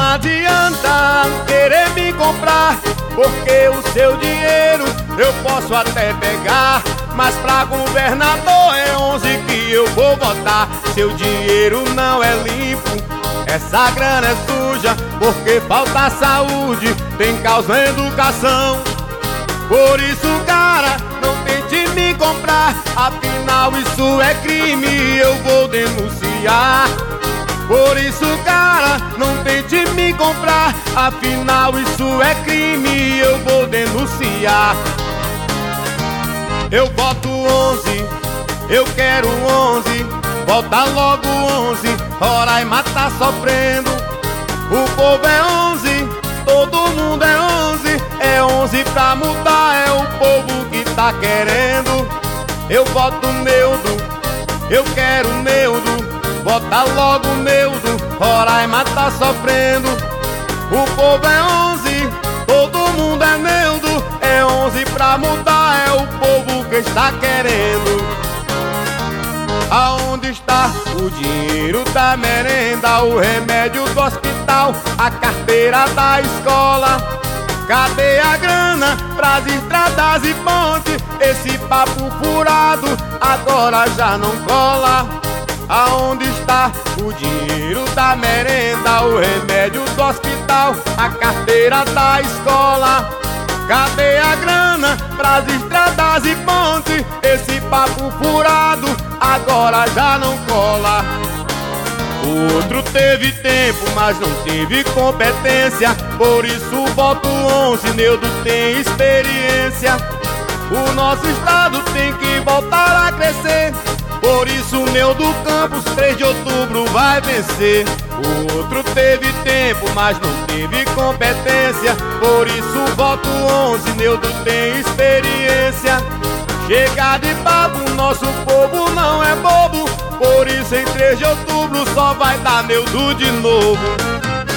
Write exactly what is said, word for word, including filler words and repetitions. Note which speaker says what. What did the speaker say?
Speaker 1: adianta querer me comprar, porque o seu dinheiro eu posso até pegar, mas pra governador é onze que eu vou votar. Seu dinheiro não é limpo, essa grana é suja, porque falta saúde, tem causa na educação. Por isso, cara, não tente me comprar, afinal isso é crime, eu vou denunciar. Por isso, cara, não tente me comprar, afinal isso é crime, eu vou denunciar. Eu voto onze, eu quero onze, volta logo onze, Roraima tá sofrendo. O povo é onze, todo mundo é onze, é onze pra mudar, é o povo que tá querendo. Eu voto Neudo, eu quero Neudo, vota logo Neudo, Roraima tá sofrendo. O povo é onze, todo mundo é Neudo, é onze pra mudar, é o povo que está querendo. Aonde está o dinheiro da merenda, o remédio do hospital, a carteira da escola? Cadê a grana pras estradas e pontes? Esse papo furado agora já não cola. Aonde está o dinheiro da merenda, o remédio do hospital, a carteira da escola? Cadê a grana pras estradas e pontes? Esse papo furado agora já não cola. O outro teve tempo, mas não teve competência, por isso voto onze, Neudo tem experiência. O nosso estado tem que voltar a crescer, por isso Neudo Campos, três de outubro vai vencer. O outro teve tempo, mas não teve competência, por isso voto onze, Neudo tem experiência. Chega de papo, nosso povo não é bobo, por isso em três de outubro só vai dar Neudo de novo.